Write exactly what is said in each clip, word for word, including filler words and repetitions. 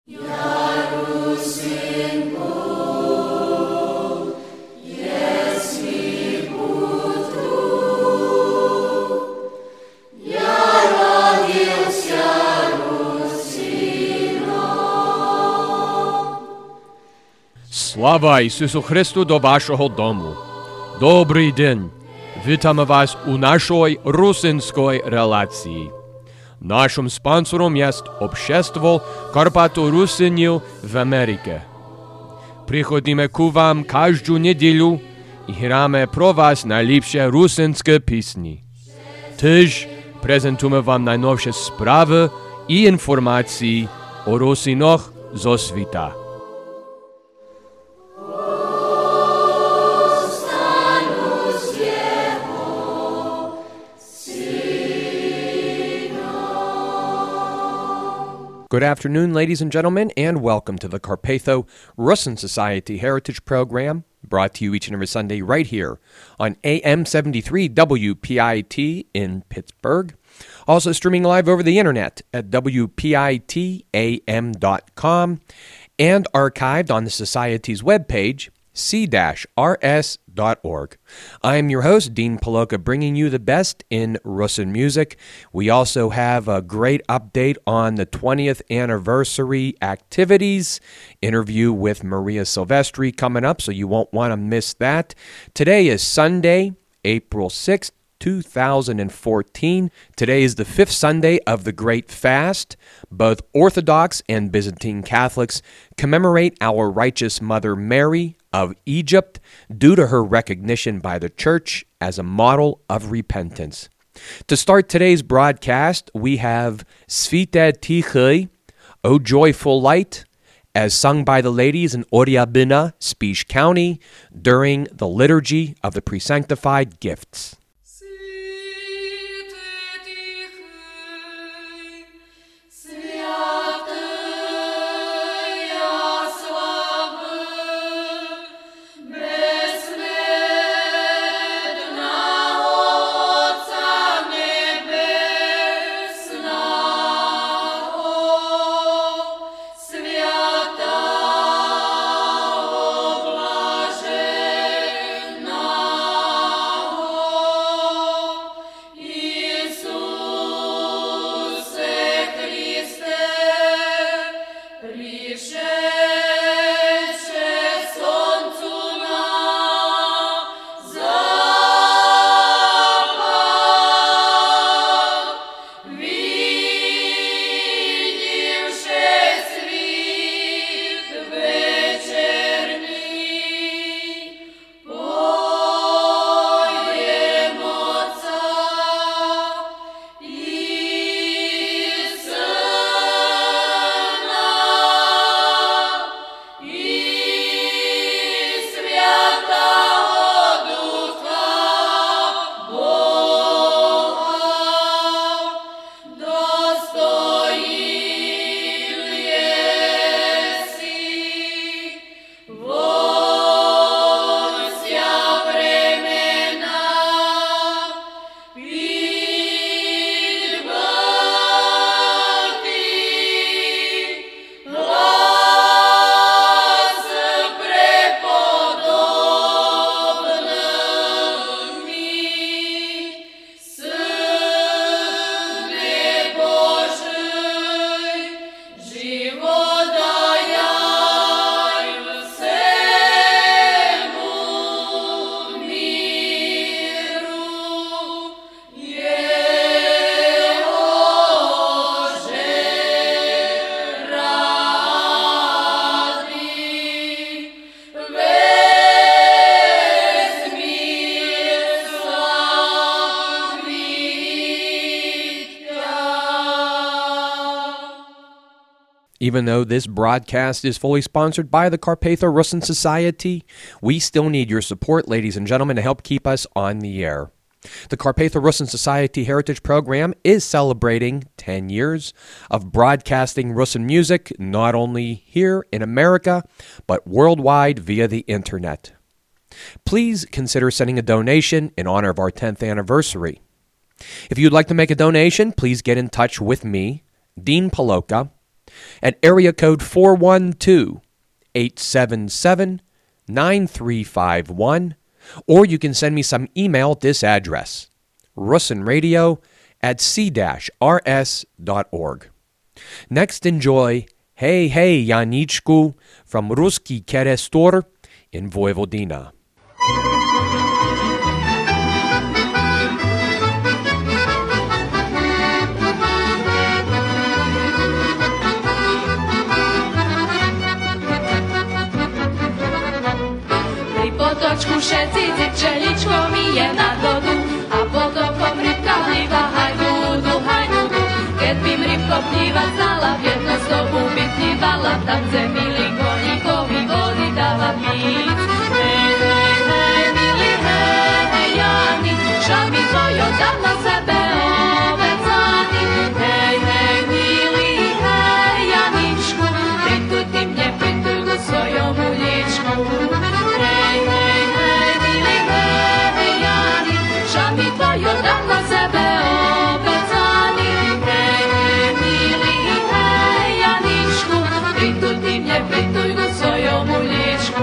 Слава Ісусу Христу до вашого дому. Добрий день. Вітаємо вас у нашій русинській релації. Нашим спонсором є Общество Карпато-Русинів в Америці. Приходимо к вам кожну неділю і граємо про вас найліпші русинські пісні. Теж презентуємо вам найновші справи і інформації о русинах зо світа. Good afternoon, ladies and gentlemen, and welcome to the Carpatho-Russin Society Heritage Program, brought to you each and every Sunday right here on A M seventy-three W P I T in Pittsburgh. Also streaming live over the internet at W P I T A M dot com and archived on the Society's webpage, c r s dot org. I am your host, Dean Paloka, bringing you the best in Russin music. We also have a great update on the twentieth anniversary activities, interview with Maria Silvestri coming up, so you won't want to miss that. Today is Sunday, April sixth, two thousand fourteen. Today is the fifth Sunday of the Great Fast. Both Orthodox and Byzantine Catholics commemorate our righteous Mother Mary of Egypt due to her recognition by the Church as a model of repentance. To start today's broadcast, we have Svite Tichai, O Joyful Light, as sung by the ladies in Oriabina, Spish County, during the Liturgy of the Presanctified Gifts. Even though this broadcast is fully sponsored by the Carpatho-Russin Society, we still need your support, ladies and gentlemen, to help keep us on the air. The Carpatho-Russin Society Heritage Program is celebrating ten years of broadcasting Russin music, not only here in America, but worldwide via the internet. Please consider sending a donation in honor of our tenth anniversary. If you'd like to make a donation, please get in touch with me, Dean Paloka, at area code four one two, eight seven seven, nine three five one, or you can send me some email at this address, russinradio at c dash r s dot org. Next, enjoy Hey Hey Janiczku from Ruski Kerestor in Vojvodina. Potočku všetci dzivčeličko mi je na vodu a potokom rybka pliva hajdudu, hajdudu. Keď by m rybko plívať znala, v jedno z dobu by plívala, tam chce milý koníkovi vody dáva piť. Hej, hej, hej, milý, hej, hej, Jani, šami tvojo dám na sebe ovecani. Hej, hej, milý, hej, Janičku, prituj ty mne, prituj ku svojomu ličku. Tvojo dám na sebe obecani. Hej, hej, milý, hej, Janičku, prituj ty mne, prituj ku svojomu ličku.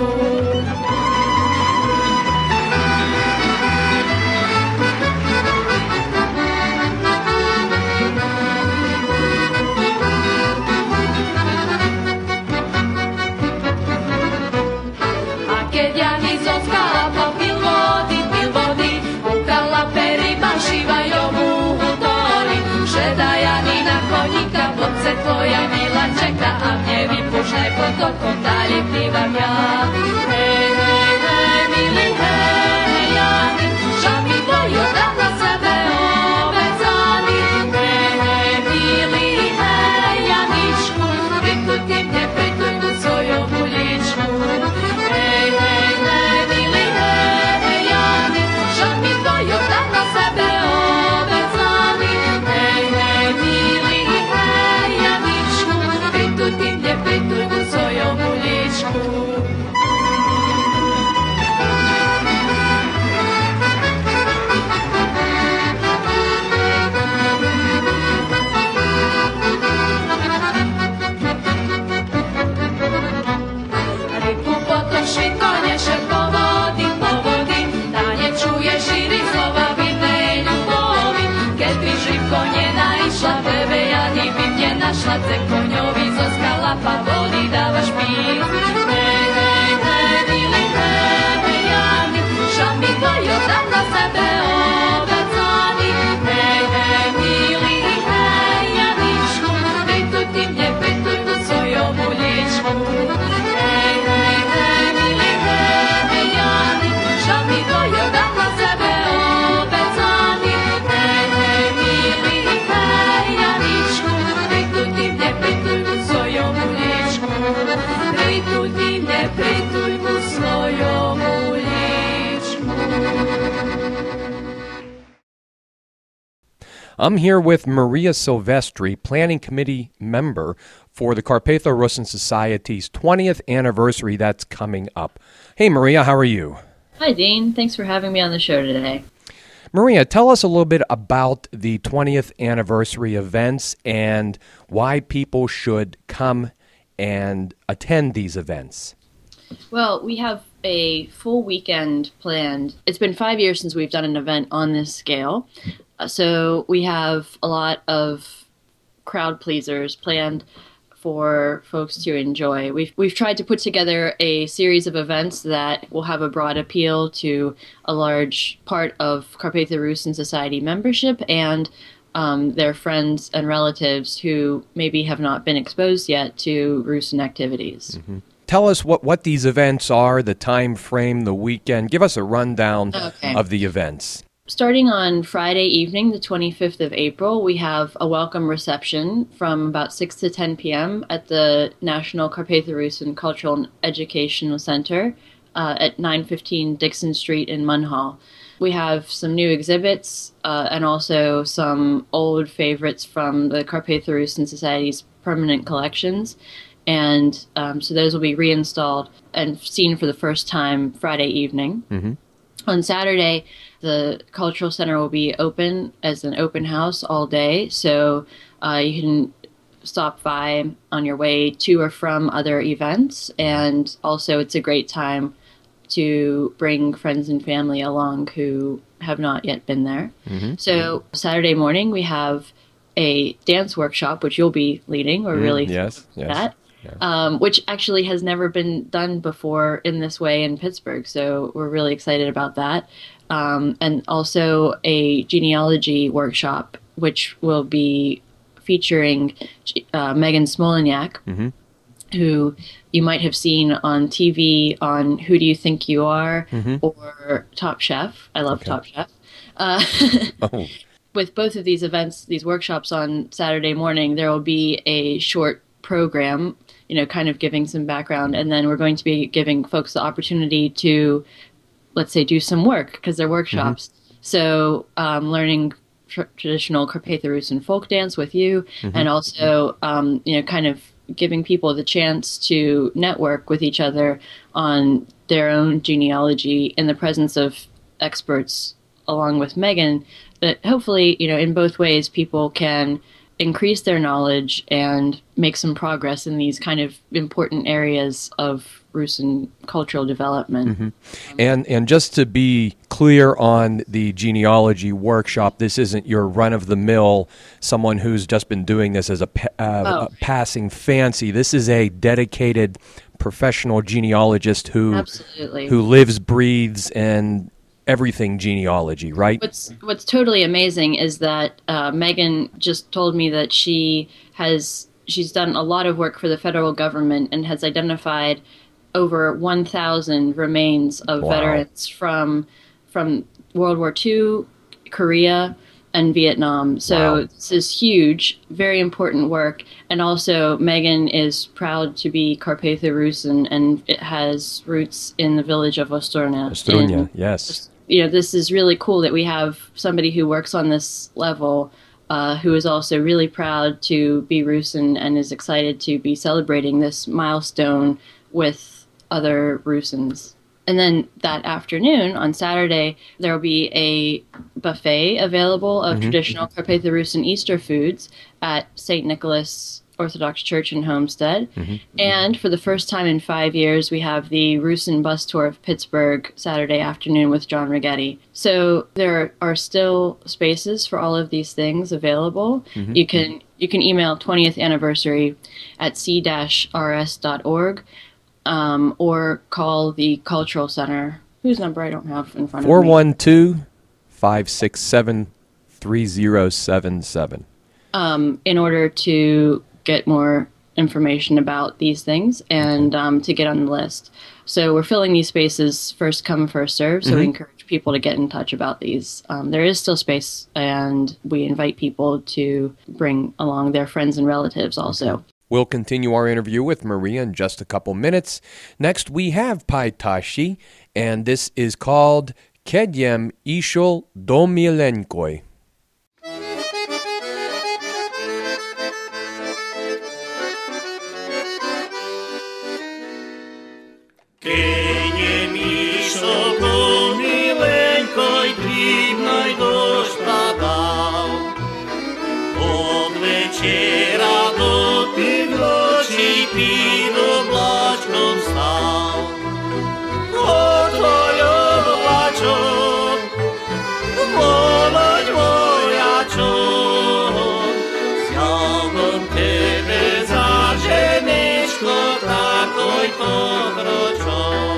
A keď Jani zoskala popil vody, pil vody, ukala Šivajovu hutori, šeda Jani na koníka, v lobce tvoja milá čeka a mne vypúštaj potokom, dalej plývam ja. Hej, hej, hej, milý, hej, hej, Jani, šami tvoju dám na sebe obecani. Hej, hej, milý, hej, Janičku, prituj ty mne, prituj ku svojomu ličku. Hej, hej, hej, milý, hej, hej, Jani, šami tvoju dám na sebe. Našla se koňovi zo skalapa, vody dávaš pít. Hej, hej, hej, milý, hej, hej, Jani, šami tvojo dám na sebe obecani. Hej, hej, milý, hej, Janičku, prituj ty mne, prituj ku svojomu ličku. Hej, hej, hej, milý, hej, hej, Jani, šami tvojo dám na sebe obecani. Hej, hej, milý, hej, Janičku, prituj ty mne, prituj ku svojomu ličku. Prituj ty mne, prituj ku svojomu ličku. I'm here with Maria Silvestri, Planning Committee member for the Carpatho-Russin Society's twentieth anniversary that's coming up. Hey, Maria, how are you? Hi, Dean. Thanks for having me on the show today. Maria, tell us a little bit about the twentieth anniversary events and why people should come and attend these events. Well, we have a full weekend planned. It's been five years since we've done an event on this scale. Uh, so we have a lot of crowd pleasers planned for folks to enjoy. We've we've tried to put together a series of events that will have a broad appeal to a large part of Carpatho-Russin Society membership and um, their friends and relatives who maybe have not been exposed yet to Russin activities. Mm-hmm. Tell us what, what these events are, the time frame, the weekend. Give us a rundown okay. of the events. Starting on Friday evening, the twenty-fifth of April, we have a welcome reception from about six to ten p.m. at the National Carpatho-Russin Cultural and Educational Center uh, at nine fifteen Dixon Street in Munhall. We have some new exhibits uh, and also some old favorites from the Carpatho-Russin Society's permanent collections. And um, so those will be reinstalled and seen for the first time Friday evening. Mm-hmm. On Saturday, the Cultural Center will be open as an open house all day, so uh, you can stop by on your way to or from other events. And also, it's a great time to bring friends and family along who have not yet been there. Mm-hmm. So Saturday morning, we have a dance workshop, which you'll be leading. We're Mm, really yes, thrilled yes. with that. Yeah. Um, which actually has never been done before in this way in Pittsburgh. So we're really excited about that. Um, and also a genealogy workshop, which will be featuring uh, Megan Smoleniak, Mm-hmm. who you might have seen on T V on Who Do You Think You Are Mm-hmm. or Top Chef. I love Okay. Top Chef. Uh, Oh, with both of these events, these workshops on Saturday morning, there will be a short program, you know, kind of giving some background. And then we're going to be giving folks the opportunity to, let's say, do some work because they're workshops. So um, learning tr- traditional Carpatho-Rusyn folk dance with you, and also, um, you know, kind of giving people the chance to network with each other on their own genealogy in the presence of experts along with Megan. But hopefully, you know, in both ways, people can increase their knowledge and make some progress in these kind of important areas of Rusyn cultural development. and and just to be clear on the genealogy workshop, this isn't your run-of-the-mill someone who's just been doing this as a, pa- uh, Oh. a passing fancy. This is a dedicated professional genealogist who Absolutely. who lives, breathes, and everything genealogy, right? What's What's totally amazing is that uh, Megan just told me that she has she's done a lot of work for the federal government and has identified over one thousand remains of Wow. veterans from from World War Two, Korea, and Vietnam. So Wow. this is huge, very important work. And also, Megan is proud to be Carpatho-Rusyn, and it has roots in the village of Ostrona. Estonia, in- yes. you know, this is really cool that we have somebody who works on this level uh, who is also really proud to be Rusyn and is excited to be celebrating this milestone with other Rusyns. And then that afternoon, on Saturday, there will be a buffet available of traditional Carpatho-Rusyn Easter foods at Saint Nicholas Orthodox Church in Homestead. And for the first time in five years, we have the Rusyn bus tour of Pittsburgh Saturday afternoon with John Rigetti. So there are still spaces for all of these things available. You can you can email twentieth anniversary at c dash r s dot org um, or call the Cultural Center, whose number I don't have in front of me. four one two, five six seven, three zero seven seven. um, in order to get more information about these things and um, to get on the list. So we're filling these spaces first come, first serve. So we encourage people to get in touch about these. Um, there is still space, and we invite people to bring along their friends and relatives also. We'll continue our interview with Maria in just a couple minutes. Next, we have Paitashi, and this is called Kediem Ishol Domilenkoi. Kediem išol do milenkoj, drібнoj дощ падав. Od вечера до півночі під облачком став. Отой облачок, володь воячок, з'явом тебе за женечко, такой подрочок.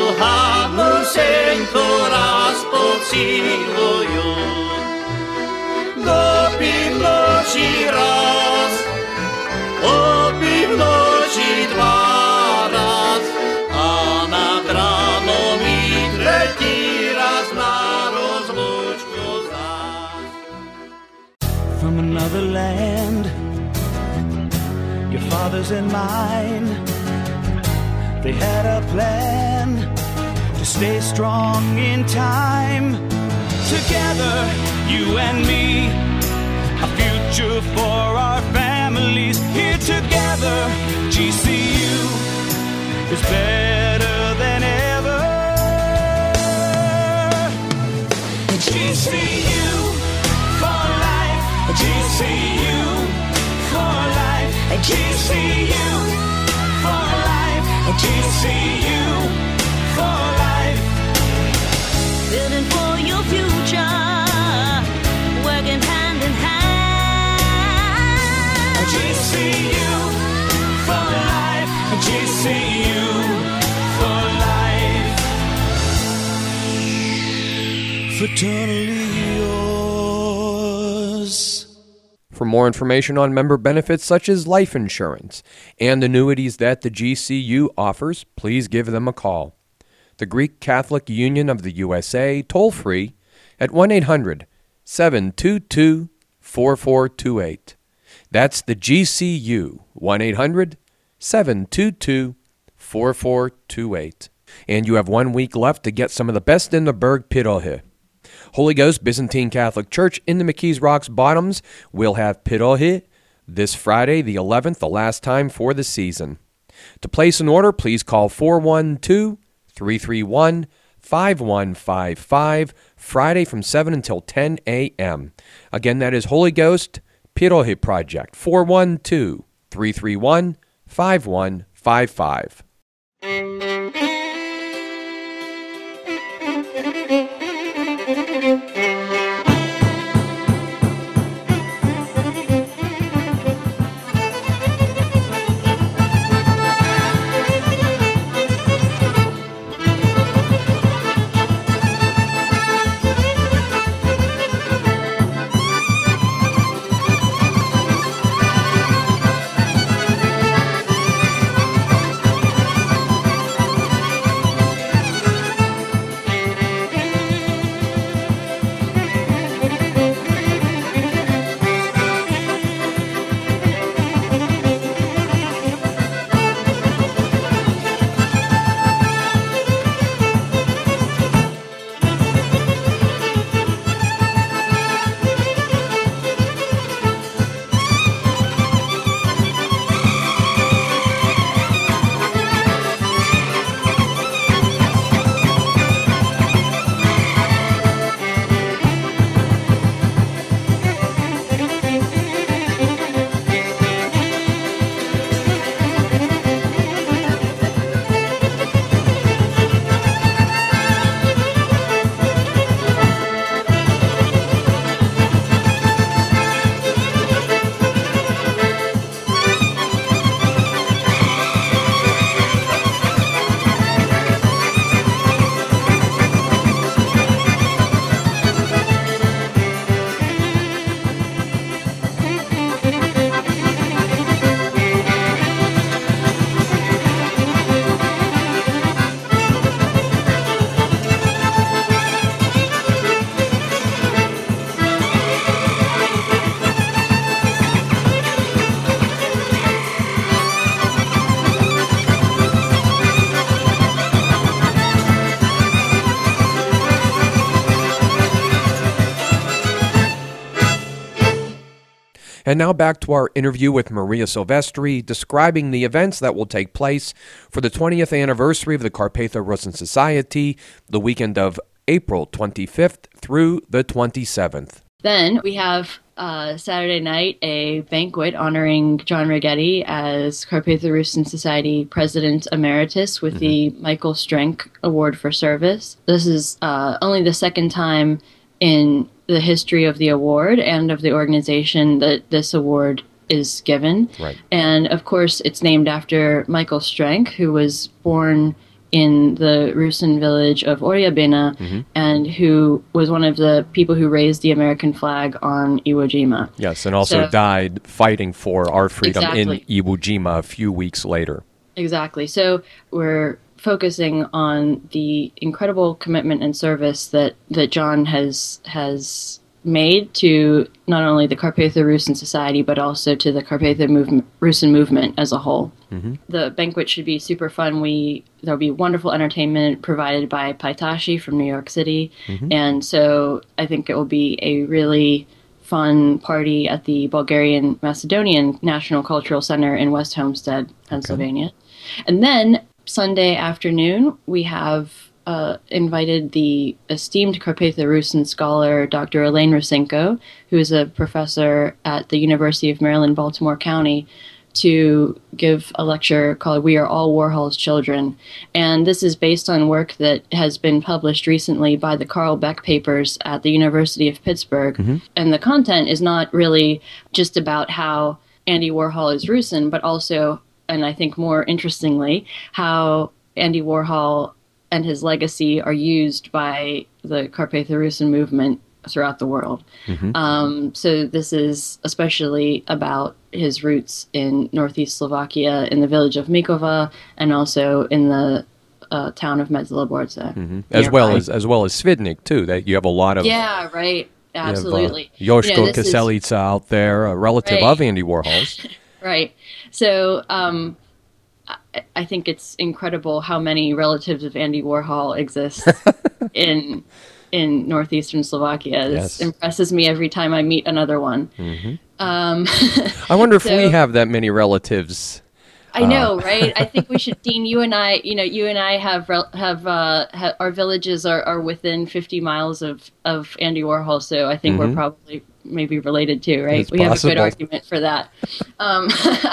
Hanusenko raz pocilujú. Dopí v noči raz, opí v noči dva raz, a nad ránom i tretí raz na rozlúčku zás. From another land, your father's and mine, they had a plan to stay strong in time. Together, you and me, a future for our families. Here together, G C U is better than ever. G C U for life, G C U for life, G C U for life, G C U for life. Building for your future, working hand in hand. G C U for life, G C U for life. Fraternally yours. For more information on member benefits such as life insurance and annuities that the G C U offers, please give them a call. The Greek Catholic Union of the U S A, toll-free at one eight hundred seven two two four four two eight. That's the G C U, one eight hundred seven two two four four two eight. And you have one week left to get some of the best in the Berg Pirohe. Holy Ghost Byzantine Catholic Church in the McKees Rocks Bottoms will have Pirohe this Friday, the eleventh, the last time for the season. To place an order, please call four one two, three three one, five one five five, Friday from seven until ten a.m. Again, that is Holy Ghost Pirohe Project, four one two, three three one, five one five five. And now back to our interview with Maria Silvestri, describing the events that will take place for the twentieth anniversary of the Carpatho Russian Society, the weekend of April twenty-fifth through the twenty-seventh. Then we have uh, Saturday night a banquet honoring John Righetti as Carpatho Russian Society President Emeritus with mm-hmm. the Michael Strenk Award for Service. This is uh, only the second time in the history of the award and of the organization that this award is given. Right. And of course, it's named after Michael Strenk, who was born in the Rusin village of Oriabena, Mm-hmm. and who was one of the people who raised the American flag on Iwo Jima. Yes, and also So- died fighting for our freedom Exactly. in Iwo Jima a few weeks later. Exactly. So we're focusing on the incredible commitment and service that, that John has has made to not only the Carpatho Rusin Society, but also to the Carpatho movement, Rusin movement as a whole. The banquet should be super fun. We there'll be wonderful entertainment provided by Paitashi from New York City, and so I think it will be a really fun party at the Bulgarian Macedonian National Cultural Center in West Homestead, Pennsylvania. And then Sunday afternoon, we have uh, invited the esteemed Carpatho Rusin scholar, Doctor Elaine Rosenko, who is a professor at the University of Maryland, Baltimore County, to give a lecture called We Are All Warhol's Children. And this is based on work that has been published recently by the Carl Beck Papers at the University of Pittsburgh. And the content is not really just about how Andy Warhol is Rusin, but also, and I think more interestingly, how Andy Warhol and his legacy are used by the Carpatho Rusin movement throughout the world. Um, so this is especially about his roots in northeast Slovakia, in the village of Mikova, and also in the uh, town of Medzilaborze. As well nearby. as as well as Svidnik too. That you have a lot of Yeah, right. you have, uh, Absolutely. Yoshko You know, this is- Kaselica out there, a relative Right. of Andy Warhol's. Right. So um, I, I think it's incredible how many relatives of Andy Warhol exist in in northeastern Slovakia. This Yes. impresses me every time I meet another one. Um, I wonder if So- we have that many relatives. I know, right? I think we should, Dean. You and I, you know, you and I have rel- have, uh, ha- our villages are, are within fifty miles of, of Andy Warhol, so I think we're probably maybe related too, right? It's we have a possible. good argument for that. Um,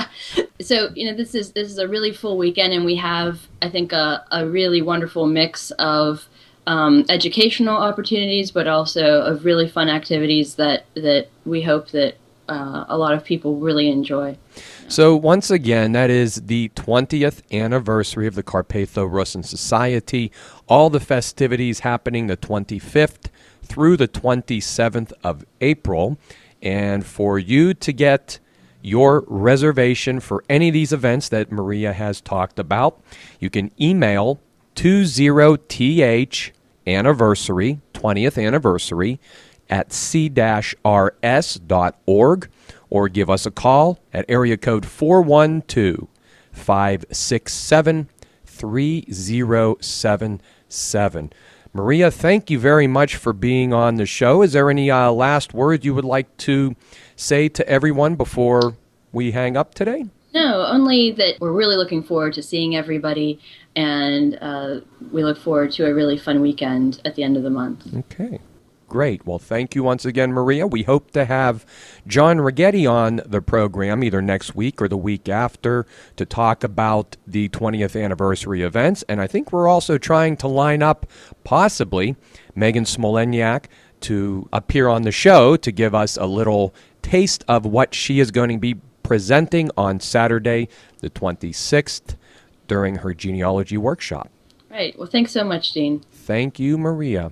so you know, this is this is a really full weekend, and we have, I think, a, a really wonderful mix of um, educational opportunities, but also of really fun activities that that we hope that uh, a lot of people really enjoy. So once again, that is the twentieth anniversary of the Carpatho Rusin Society. All the festivities happening the twenty-fifth through the twenty-seventh of April. And for you to get your reservation for any of these events that Maria has talked about, you can email twenty T H anniversary, twentieth anniversary, at c dash r s dot org, or give us a call at area code four one two, five six seven, three zero seven seven. Maria, thank you very much for being on the show. Is there any uh, last words you would like to say to everyone before we hang up today? No, only that we're really looking forward to seeing everybody, and uh, we look forward to a really fun weekend at the end of the month. Okay, great. Well, thank you once again, Maria. We hope to have John Righetti on the program either next week or the week after to talk about the twentieth anniversary events. And I think we're also trying to line up possibly Megan Smoleniak to appear on the show to give us a little taste of what she is going to be presenting on Saturday, the twenty-sixth, during her genealogy workshop. Right. Well, thanks so much, Dean. Thank you, Maria.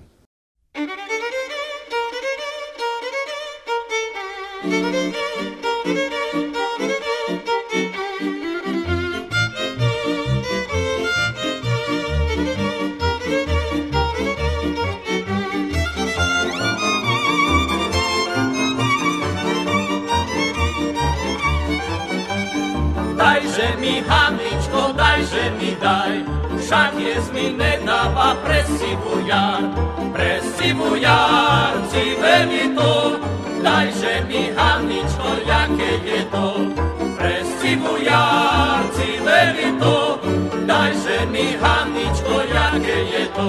Dajże mi, Haniczko, dajże mi, daj, však jest mi nedáva presivujar, presivujar, cive mi to, dajże mi, Haničko, jaké je to, presivujar, cive mi to, dajže mi, Haničko, jaké je to.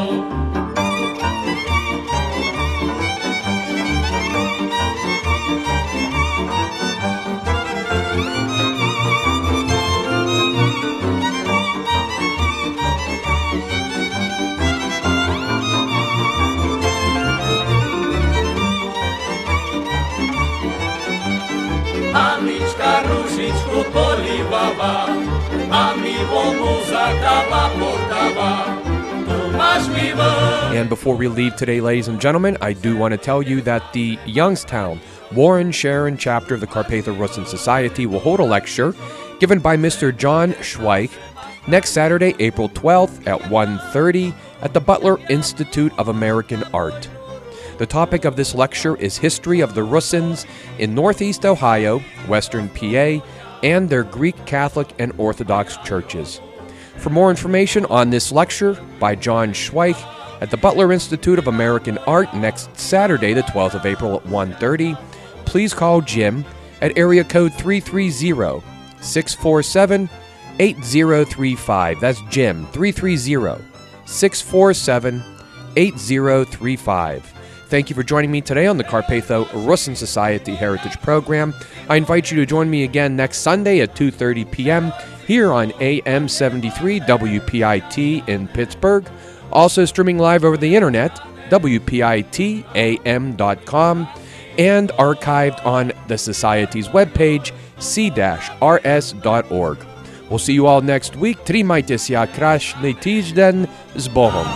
Anička ružičku polívala, a my And before we leave today, ladies and gentlemen, I do want to tell you that the Youngstown Warren Sharon chapter of the Carpatho Russin Society will hold a lecture given by Mister John Schweich next Saturday, April twelfth at one thirty at the Butler Institute of American Art. The topic of this lecture is History of the Russins in Northeast Ohio, Western P A, and their Greek Catholic and Orthodox churches. For more information on this lecture by John Schweich at the Butler Institute of American Art next Saturday, the twelfth of April at one thirty, please call Jim at area code three three zero, six four seven, eight zero three five. That's Jim, three three zero, six four seven, eight zero three five. Thank you for joining me today on the Carpatho Russin Society Heritage Program. I invite you to join me again next Sunday at two thirty p.m. here on A M seventy-three W P I T in Pittsburgh. Also streaming live over the internet, W P I T A M dot com, and archived on the Society's webpage, c r s dot org. We'll see you all next week. Trimajte se krásny týždeň s Bohom.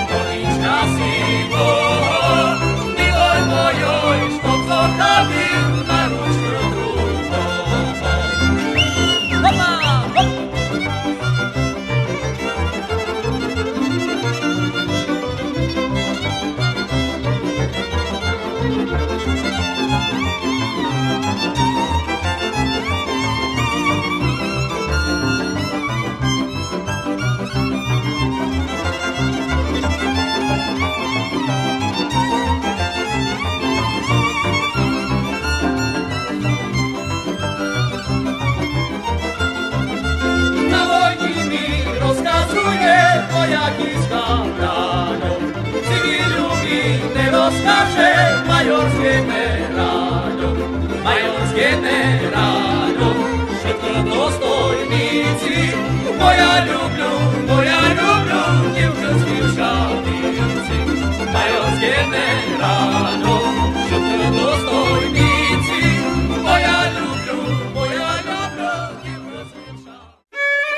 Major z generalu, major z generalu, všetko dostojníci. Moja ľubľu, moja ľubľu, divka z Vyršavnici. Major z generalu, všetko dostojníci. Moja ľubľu, moja ľubľu, divka z Vyršavnici.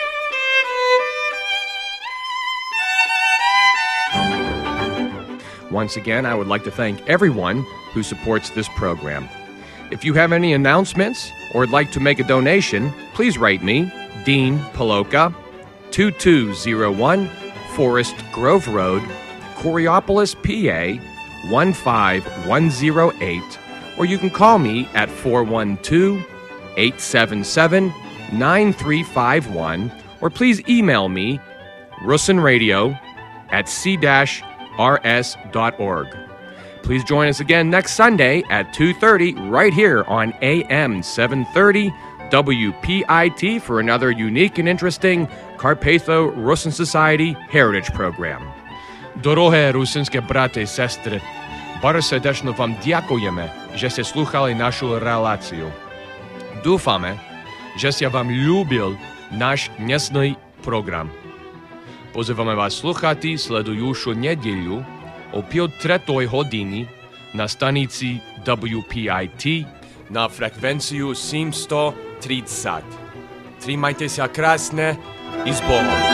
Once again, I would like to thank everyone who supports this program. If you have any announcements or would like to make a donation, please write me, Dean Paloka, two two zero one Forest Grove Road, Coriopolis, P A, one five one zero eight, or you can call me at four one two, eight seven seven, nine three five one, or please email me, russinradio at c r s dot org. Please join us again next Sunday at two thirty right here on A M seven thirty W P I T for another unique and interesting Carpatho Russin Society Heritage Program. Дороге русинське брати і сестри, bardzo serdecznie wam dziękujemy, że ste słuchali naszą relację. Dúfame, že ste vám ľúbil náš dnesný program. Pozývame vás sluchati sledujúšu nedeľu o pol tretej hodiny na stanici W P I T na frekvenciu sedemsto tridsať. Trimajte sa krásne i s Bohom.